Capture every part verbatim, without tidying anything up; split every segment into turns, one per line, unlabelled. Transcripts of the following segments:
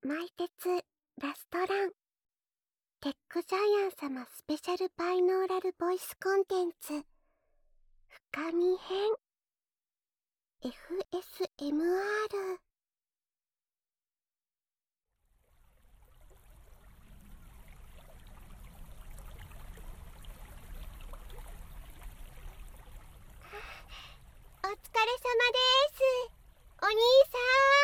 マイテツラストランテックジャイアン様スペシャルバイノーラルボイスコンテンツ深み編 エフエスエムアール。 お疲れ様です。お兄さ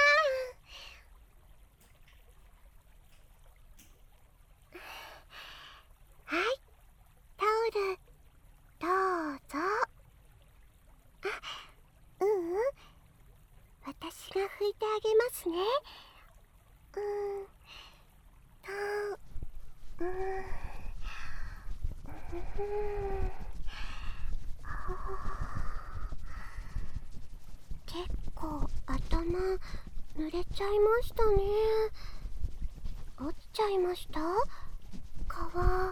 ん。はい、タオルどうぞ。あ、ううん私が拭いてあげますね。うーんとうーんうーん結構頭濡れちゃいましたね。落ちちゃいました？皮。あ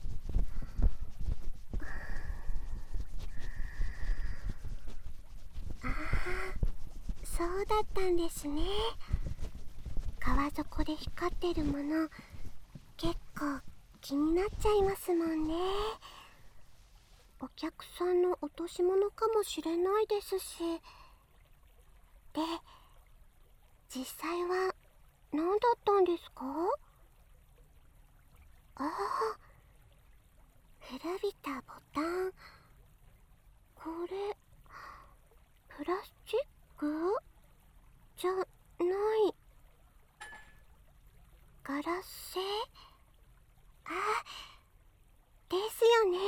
あ、そうだったんですね。川底で光ってるもの結構気になっちゃいますもんね。お客さんの落とし物かもしれないですし。で、実際は何だったんですか？ああ、古びたボタン。これプラスチックじゃない、ガラス製？あ、ですよね。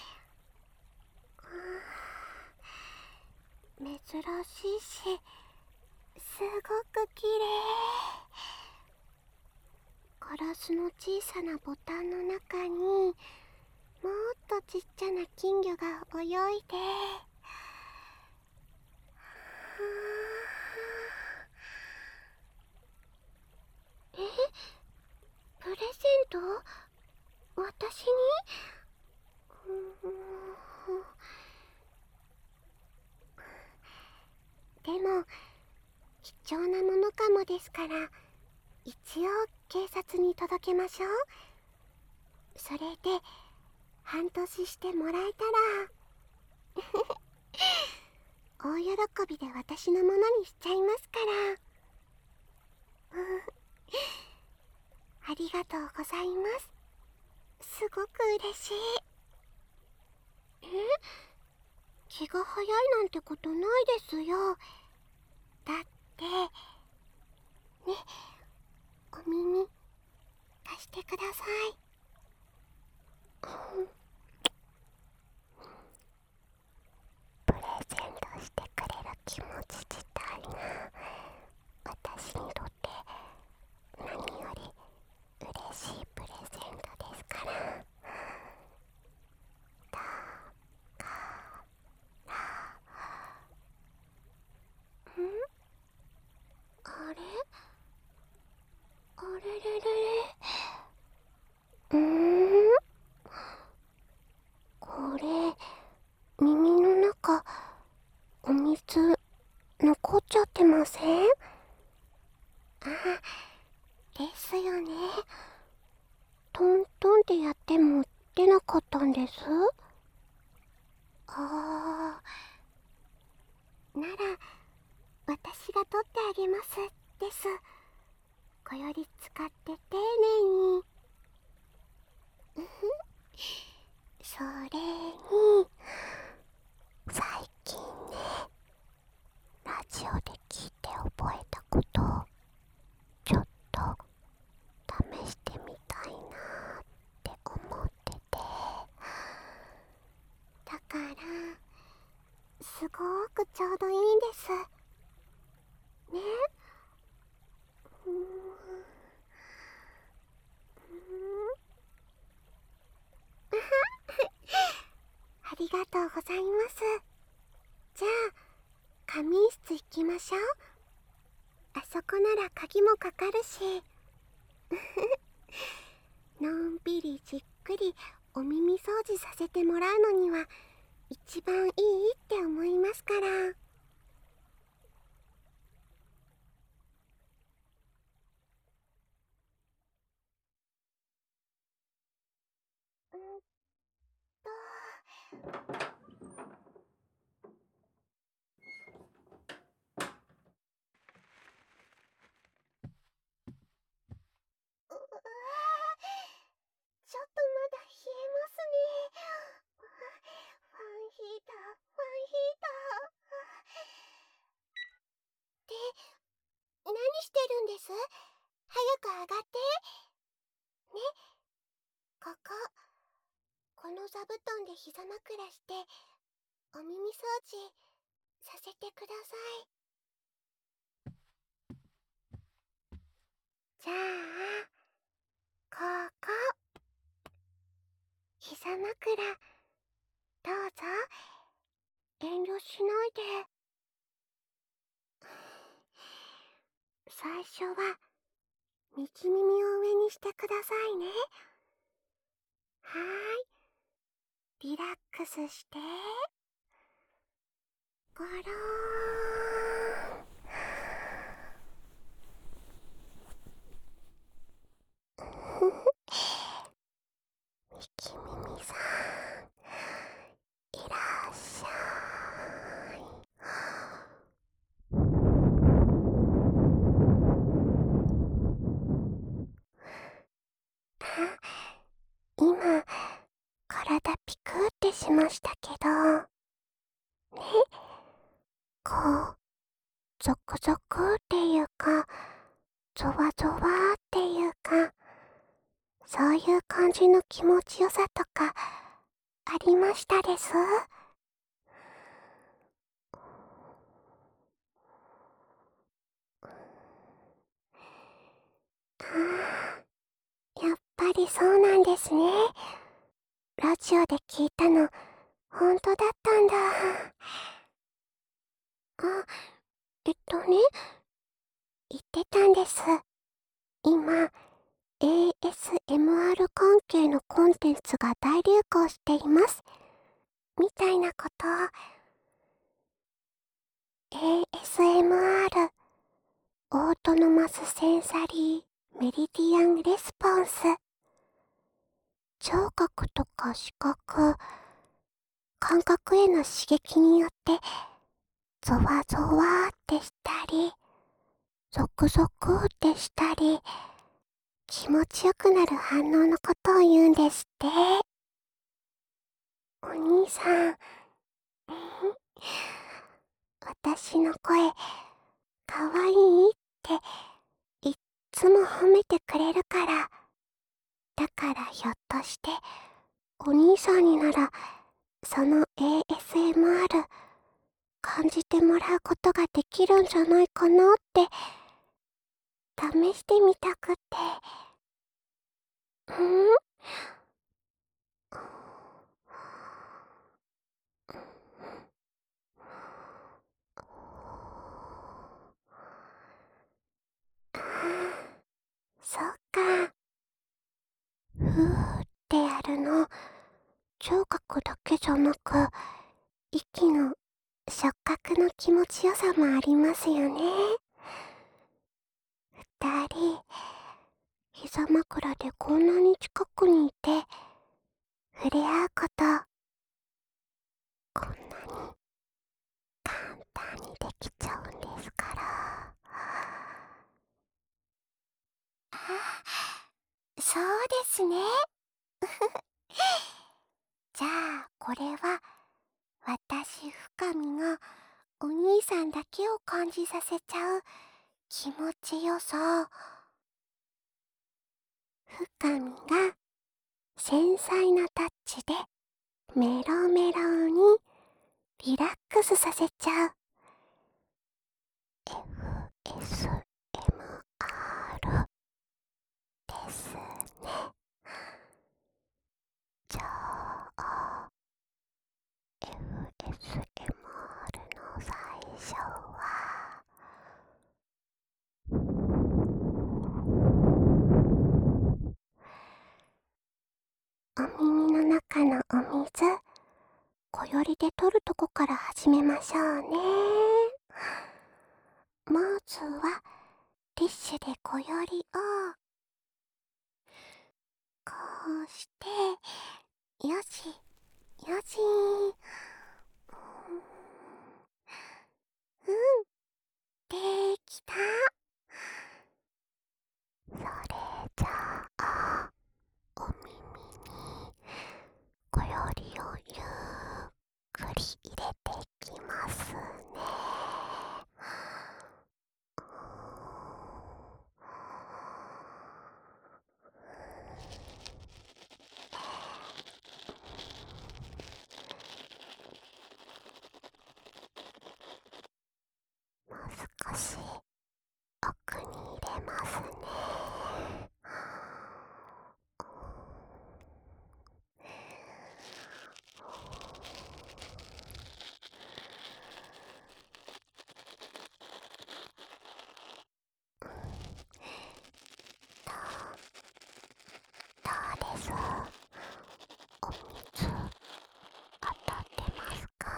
珍しいし、すごく綺麗。ガラスの小さなボタンの中にもっとちっちゃな金魚が泳いで、え、プレゼント？私に？うーんでも貴重なものかもですから、一応警察に届けましょう。それで半年してもらえたら大喜びで私のものにしちゃいますから。うん、ありがとうございます。すごく嬉しい。え？気が早いなんてことないですよ。だってね、お耳貸してください。プレゼントしてくれる気持ち自体が私にとって何より嬉しいプレゼントですから。だからん？あれ？あれれれれ。うーん？これ、耳の中、お水、残っちゃってません？あ、ですよね。トントンってやっても出なかったんです。あー、なら、私が取ってあげますです。小より使って丁寧に。うふ、それに、最近ね、ラジオで聞いて覚えたことをちょっと試してみたいなって思ってて、だからすごーくちょうどいいんですね。うーん、うーんありがとうございます。じゃあ仮眠室行きましょう。あそこなら鍵もかかるしのんびりじっくりお耳掃除させてもらうのには一番いいって思いますから。 うわちょっとまだ冷えますね。ファンヒーター、ファンヒーター。で、何してるんです？早く上がって。ね、ここ、この座布団で膝枕して、お耳掃除させてください。じゃあ、ここ、膝枕、どうぞ、遠慮しないで。最初は、右耳を上にしてくださいね。はーい。リラックスして。ゴローン。右耳さん、いらっしゃい。あ、今、体ピクってしましたけど、ね、こう、ゾクゾクっていうか、ゾワゾワっていうか、そういう感じの気持ちよさとか、ありましたです？ああ、やっぱりそうなんですね。ラジオで聞いたの、ほんとだったんだ。あ、えっとね、言ってたんです。今、エーエスエムアール 関係のコンテンツが大流行しています。みたいなことを。エーエスエムアール、オートノマスセンサリーメリディアンレスポンス。聴覚とか視覚、感覚への刺激によって、ゾワゾワってしたり、ゾクゾクってしたり、気持ちよくなる反応のことを言うんですって。お兄さん、私の声、かわいいっていっつも褒めてくれるから。だからひょっとして、お兄さんになら、その エーエスエムアール 感じてもらうことができるんじゃないかなって試してみたくって。ん？そっか。ふーってやるの、聴覚だけじゃなく、息の触覚の気持ちよさもありますよね。二人、膝枕でこんなに近くにいて、触れ合うこと、こんなに簡単にできちゃうんですから。あ、そうですね。じゃあ、これは、私、深見が、お兄さんだけを感じさせちゃう気持ちよさ。深見が、繊細なタッチで、メロメロに、リラックスさせちゃう。エフエスエムアール ですね。じゃあ、エフエスエムアール の最初は、お耳の中のお水、小よりで取るとこから始めましょうね。まずは、ティッシュで小よりを、こうして、よし、 よし。うん、できた。それじゃあ、お耳にこよりをゆっくり入れていきますね。もう少し奥に入れますね。どうです？お水当たってますか？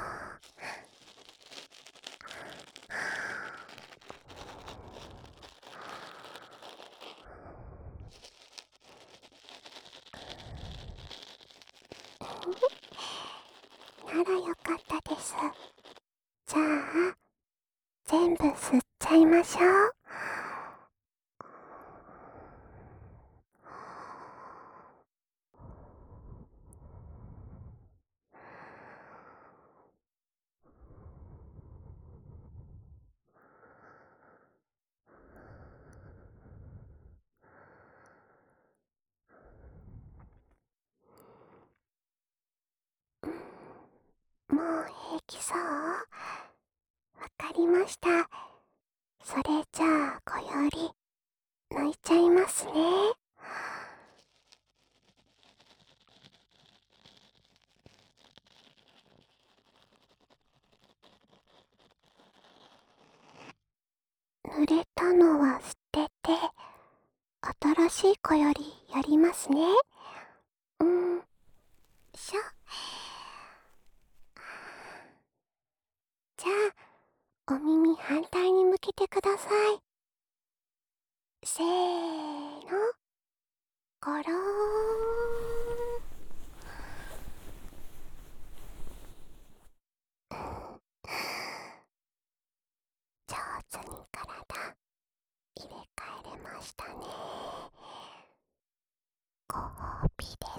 ならよかったです。じゃあ、全部吸っちゃいましょう。もう平気そう？わかりました。それじゃあ、こより抜いちゃいますね。濡れたのは捨てて、新しいこよりやりますね。うん、しょ。じゃあ、お耳反対に向けてください。せーの、ゴローン。上手に体入れ替えれましたね。ご褒美です。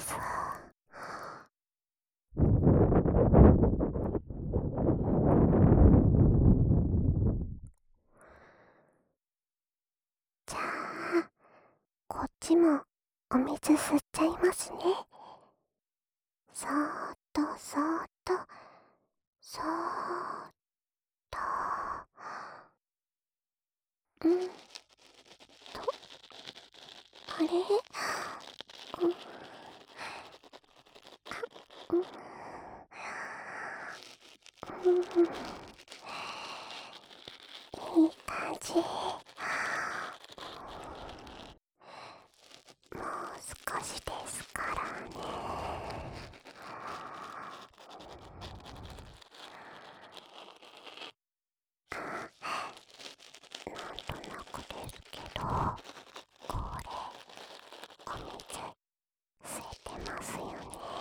じゃあ、こっちもお水吸っちゃいますね。そーっとそーっと、そーっと。うんと、あれ？うん、うん、うん、いい感じ。もう少しですからね。なんとなくですけど、これ、お水、吸えてますよね。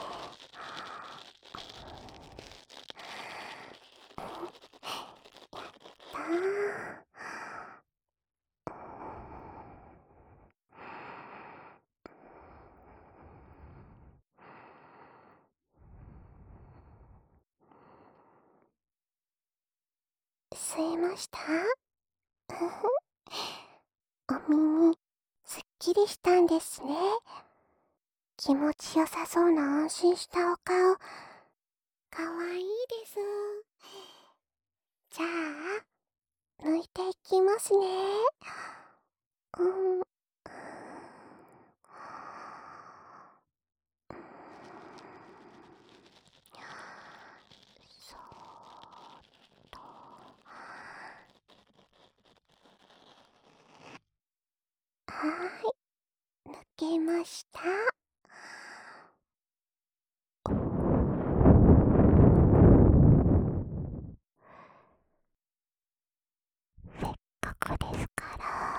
やったー。吸えました？ふふ。お耳、すっきりしたんですね。気持ちよさそうな安心したお顔、かわいいです。じゃあ、抜いていきますね。うん。そーっと。はーい、抜けました。せっかくですから、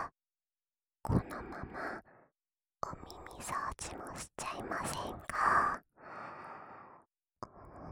このままお耳掃除もしちゃいませんか？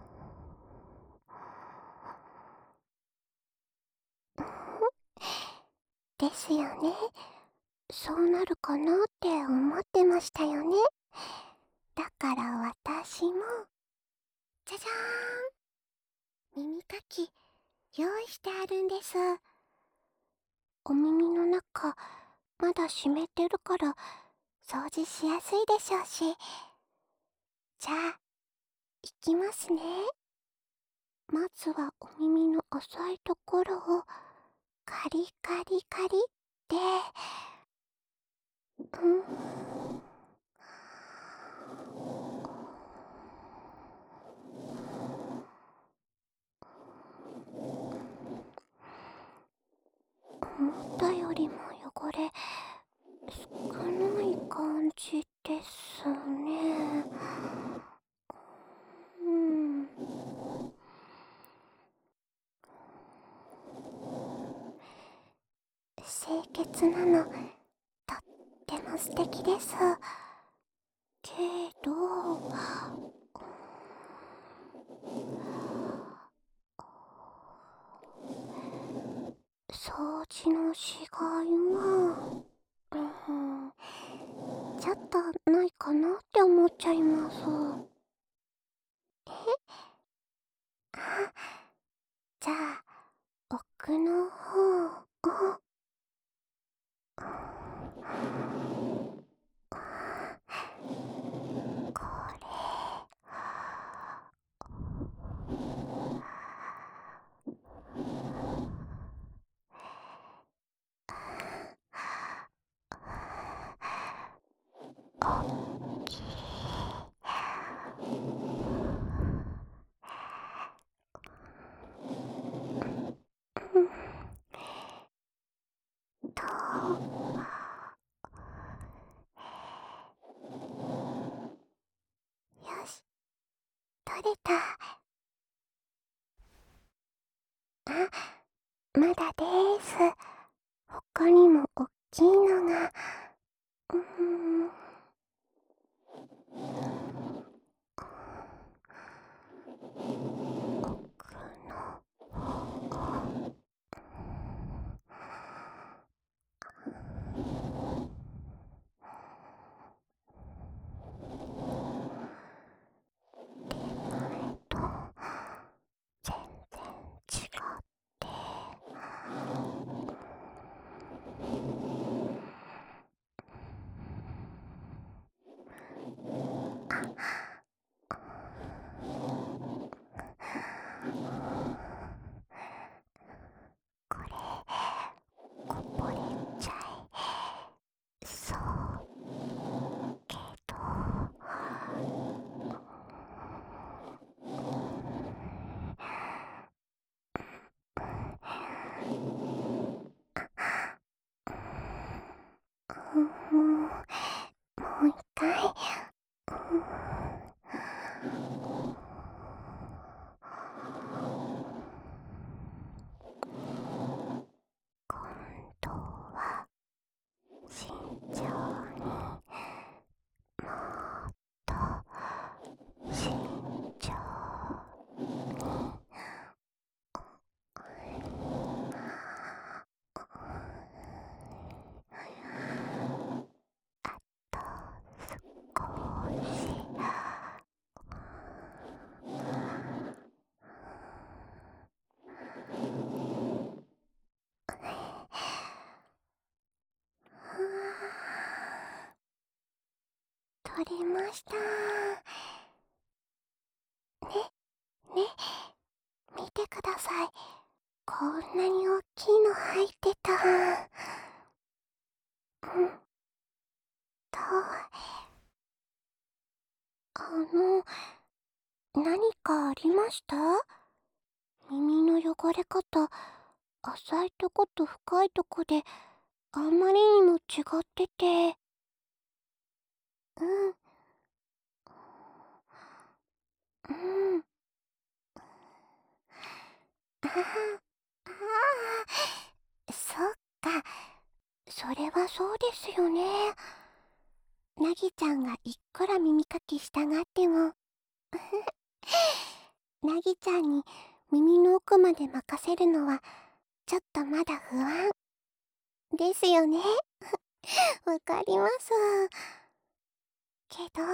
ですよね。そうなるかなって思ってましたよね。だから私も、じゃじゃーん、耳かき用意してあるんです。お耳の中、まだ湿ってるから掃除しやすいでしょうし。じゃあ、いきますね。まずはお耳の浅いところをカリカリカリって、うん、思ったよりも汚れ少ない感じですね。うん。清潔なの、とっても素敵です。けど、掃除のしがいは、うん、ちょっとないかなって思っちゃいます。えあ、じゃあ、奥の方を、これ、おっきい。うんと、よし、取れた。あ、まだでーす。他にもおっきいのが、うーん、奥の方。前と全然違って、これこぼれちゃいそうけど、うん、もう一回、うん、今度は慎重に、もっと慎重に。あと少し。取れました。ね、ね、見てください。こんなに大きいの入ってた。うんと、あの、何かありました？耳の汚れ方、浅いとこと深いとこで、あんまりにも違ってて。うん、うん。ああ、ああ、そっか。それはそうですよね。なぎちゃんがいっくら耳かきしたがっても、なぎちゃんに耳の奥まで任せるのはちょっとまだ不安。 ですよね。わかります。けど、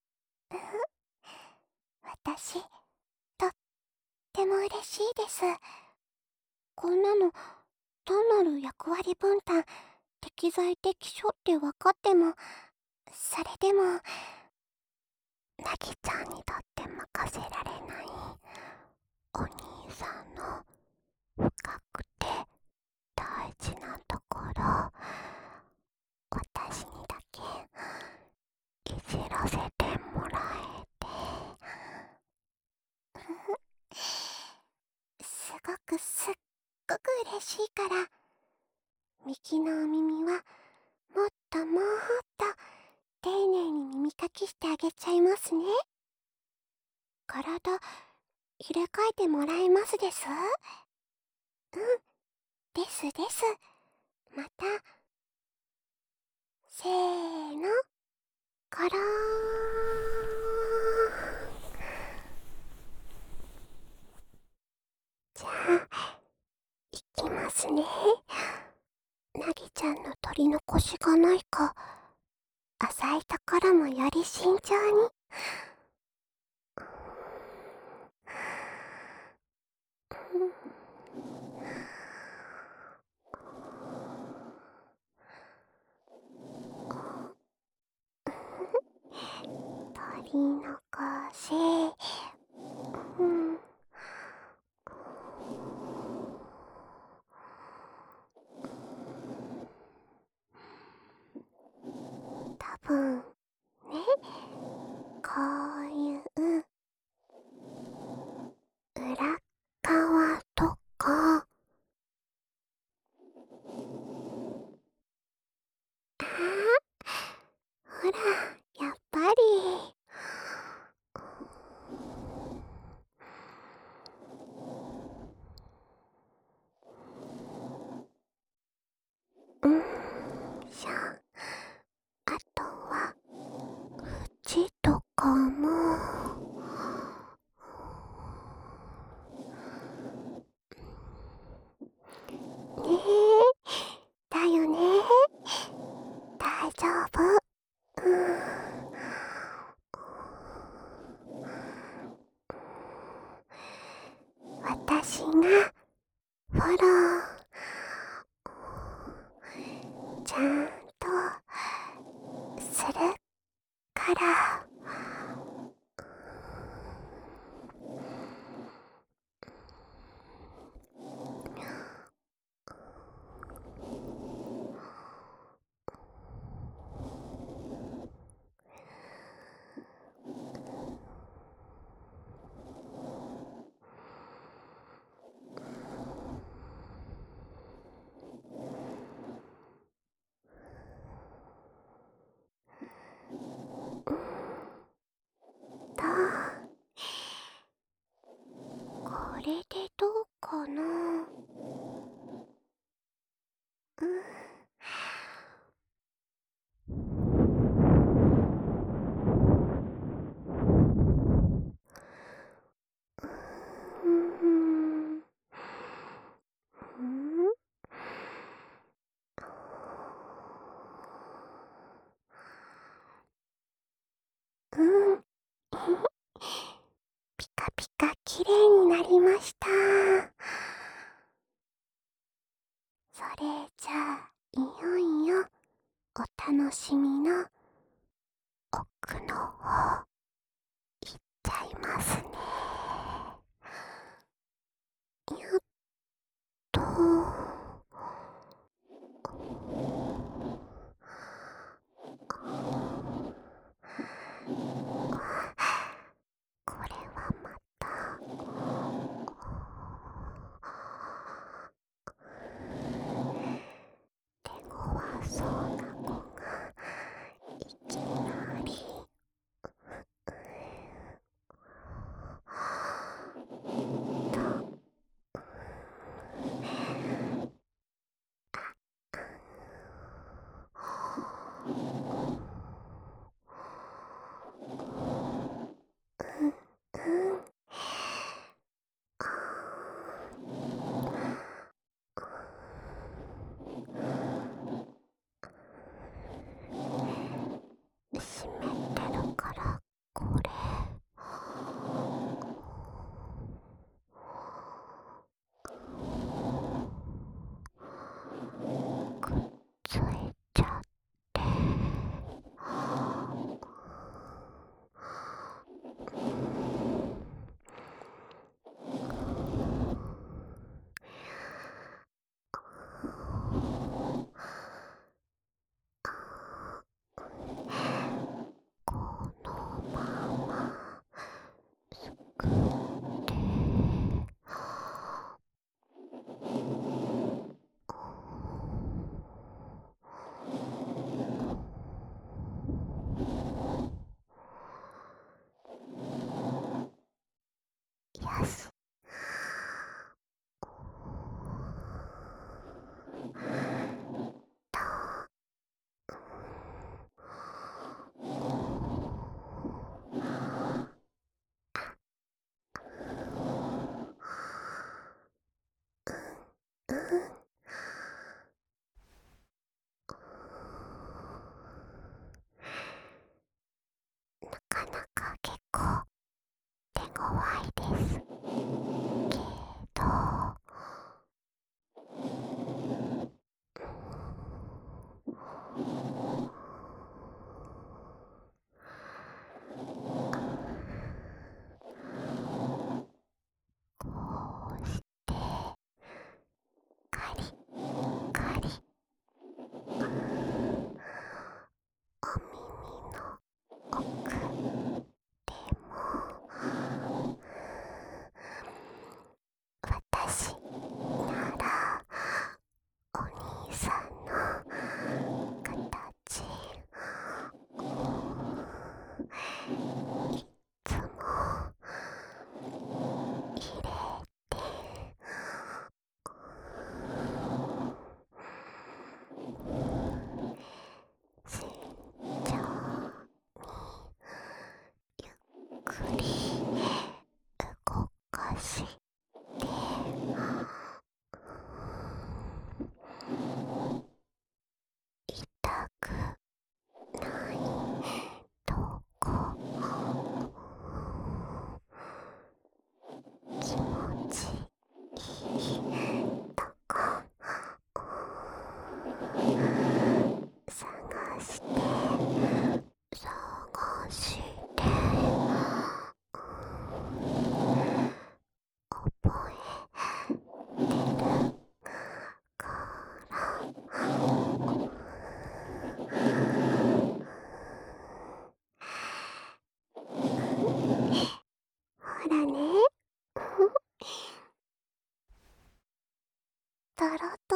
私、とっても嬉しいです。こんなの、単なる役割分担、適材適所って分かっても、それでも、なぎちゃんにとって任せられない、お兄さんの深くて大事なところ、私にだけいじらせてもらえて、すごくすっごく嬉しいから、右のお耳はもっともっと丁寧に耳かきしてあげちゃいますね。体入れ替えてもらえますです？うん、ですです。また、せーの、コローン。じゃあ、いきますね。なぎちゃんの取り残しがないか、浅いところもより慎重に。取り残し、うん、多分ね、こういう裏側とか、あほら、やっぱり。うんしょ。あとは、口とかも。ねえ、だよね。大丈夫。うん。私がフォローちゃんとするから。と、これでどうかな。うん。うん。うん。うん。ピカピカきれいになりました。それじゃあ、いよいよお楽しみの奥の方いっちゃいますね。やっと。これはまた手強そうな子がいきなり。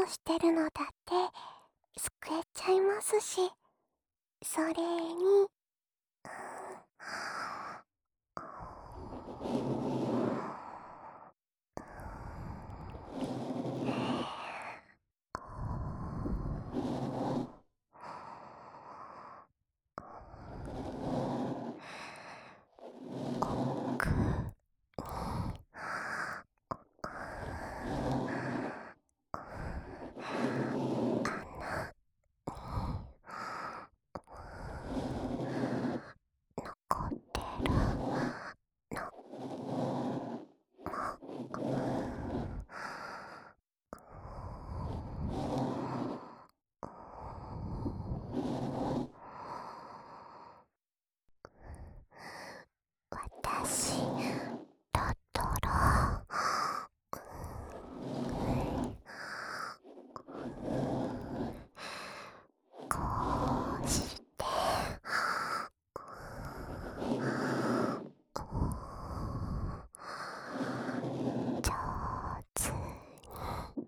をしてるのだって救えちゃいますし、それに、奥残ってるの私トトロこうして上手に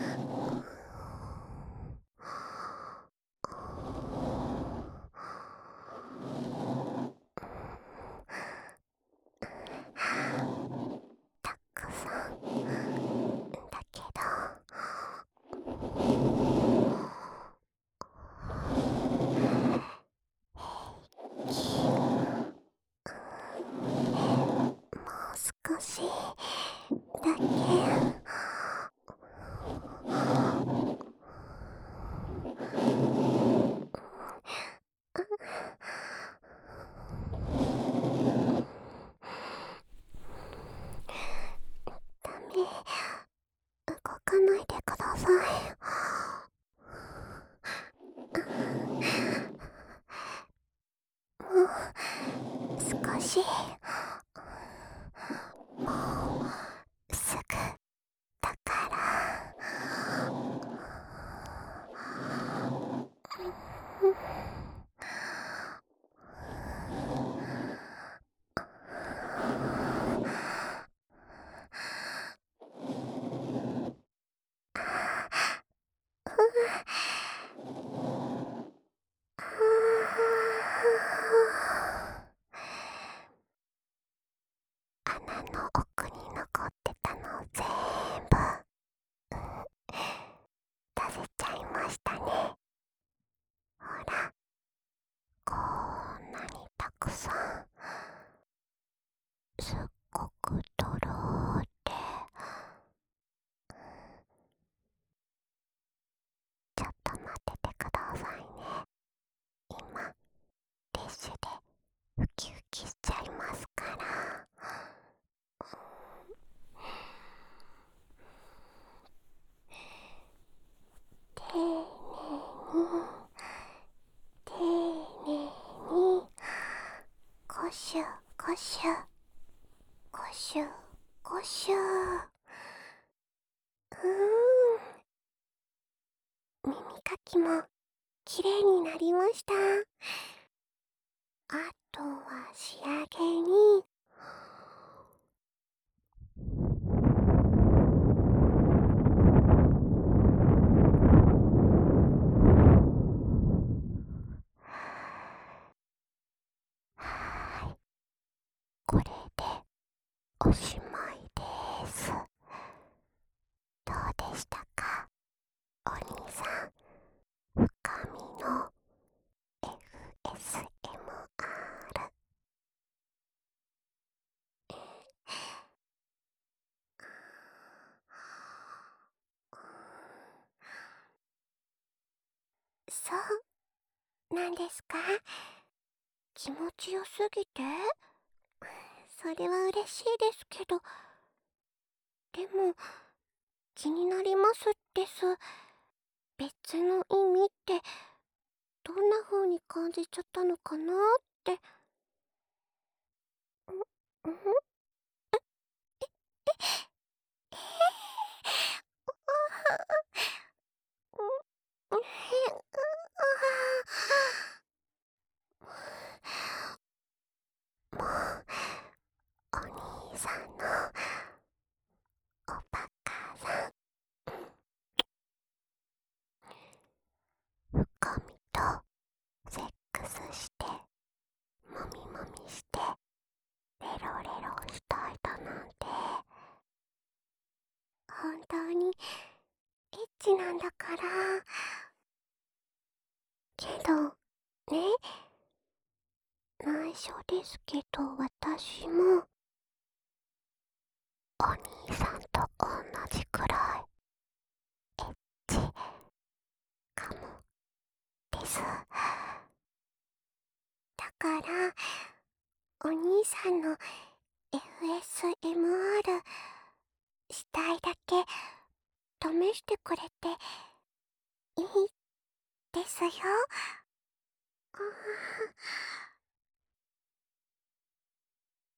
たくさんだけどもう少しだけダメ、動かないでください。もう少し、もうすぐだから。穴の奥に残ってたの全部出せちゃいましたね。ほら、こんなにたくさん、すっごくとろーって。ちょっと待っててくださいね。今ティッシュでウキウキしちゃいますから。丁寧に丁寧にゴシュゴシュゴシュゴシュ。うーん、耳かきもきれいになりました。あとは仕上げにはい、これでおしまいです。どうでしたか、お兄さん。深みの エフエスエムアール。 そうなんですか。気持ちよすぎてそれは嬉しいですけど、でも気になりますです。別の意味ってどんな風に感じちゃったのかなって。んんもうお兄さんのおバカさん本当にエッチなんだから。けどね、内緒ですけど私もお兄さんと同じくらいエッチかもです。だからお兄さんの エフエスエムアール したいだけ試してくれていいですよ。